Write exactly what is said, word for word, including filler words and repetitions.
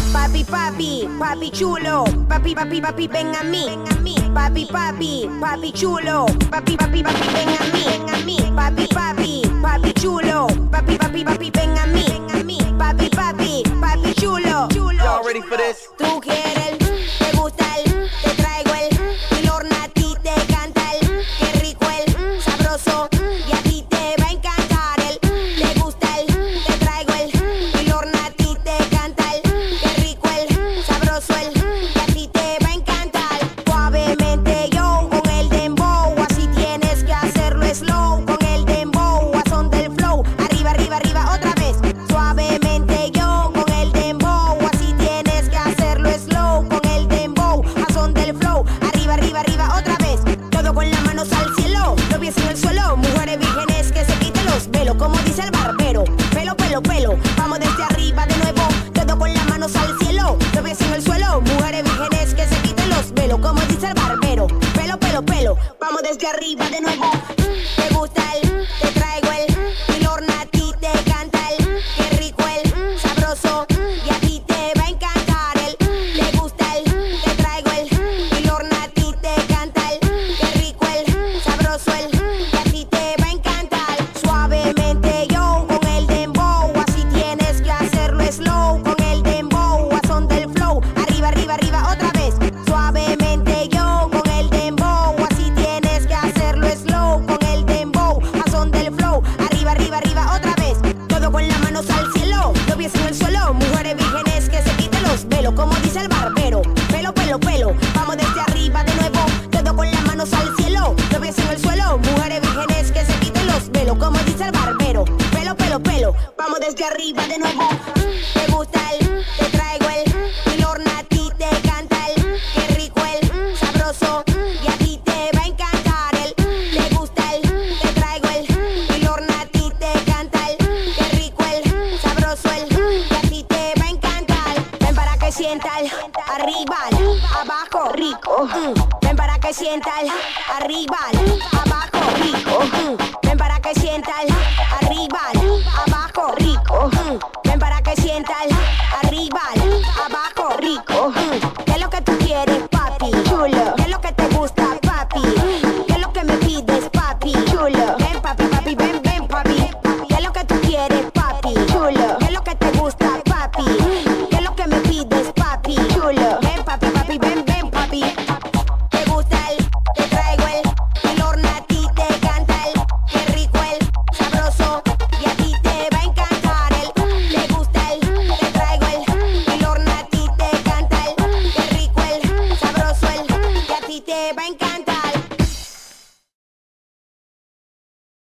Papi, papi, papi chulo, papi, papi, papi, ven a mí, ven a mí. Papi, papi, papi chulo, papi, papi, papi, ven a mí, ven a mí. Papi, papi, papi chulo, papi, papi, papi, ven a mí, ven a mí. Papi, papi, papi chulo, chulo. Y'all ready for this? Tú quieres el, te gusta el, te traigo el, y Lorna a ti te canta el, qué rico el, sabroso, y a ti te va a encantar el, te gusta el, te traigo el, y Lorna a ti te canta el, qué rico el, sabroso el, y a ti te va a encantar. Suavemente yo con el dembow, así tienes que hacerlo slow, con el dembow, a son del flow, arriba, arriba, arriba, otra vez. Suavemente yo con el dembow, así tienes que hacerlo slow, con el dembow, a son del flow, arriba, arriba, arriba, otra vez. Todo con las manos al cielo, los pies en el suelo, mujeres vírgenes que se quiten los velos, como dice el barbero. Pelo, pelo, pelo, vamos desde arriba de nuevo, todo con las manos al cielo, los pies en el suelo, mujeres vírgenes que se quiten los velos, como dice el barbero. Pelo, pelo, pelo, vamos desde arriba de nuevo. Te gusta el, te traigo el, y Lorna a ti te canta el, qué rico el, sabroso, y a ti te va a encantar el, te gusta el, te traigo el, y Lorna a ti te canta el, qué rico el, sabroso el, y a ti te va a encantar. Suavemente yo con el dembow, así tienes que hacerlo slow, con el dembow, a son del flow, arriba, arriba, arriba, otra vez. Suavemente yo con el dembow, así tienes que hacerlo slow, con el dembow, a son del flow, arriba, arriba, arriba, otra vez. Todo con las manos al cielo, los pies en el suelo, mujeres vírgenes que se quiten los velos, como dice el barbero. Pelo, pelo, pelo, vamos desde arriba de nuevo, todo con las manos al cielo, los pies en el suelo, mujeres vírgenes que se quiten los velos, como dice el barbero. Pelo, pelo, pelo, vamos desde arriba de nuevo. Te gusta el, te traigo el, y Lorna a ti te canta el, qué rico el, sabroso, y a ti te va a encantar el, te gusta el, te traigo el, y Lorna a ti te canta el, qué rico el, sabroso el, y a ti te va a encantar. Ven para que sienta el, arriba, el, abajo, rico. Mm. Ven para que sienta el, arriba, el, abajo, rico. Mm. Ven para que sienta el, arriba, el, abajo, rico. Mm. Ven para que sienta el, arriba, el, abajo, rico. Mm. ¿Qué es lo que tú quieres, papi? Chulo. ¿Qué es lo que te gusta, papi? ¿Qué es lo que me pides, papi? Chulo. Ven, papi, papi, ven, ven, papi. ¿Qué es lo que tú quieres, papi? Chulo. ¿Qué es lo que te gusta, papi? ¿Qué es lo que me pides, papi? Chulo. Ven, papi, papi, ven, ven, papi. Te gusta el, te traigo el, y Lorna a ti te canta el, qué rico el, sabroso, y a ti te va a encantar el, te gusta el, te traigo el, y Lorna a ti te canta el, qué rico el, sabroso el, y a ti te va a encantar.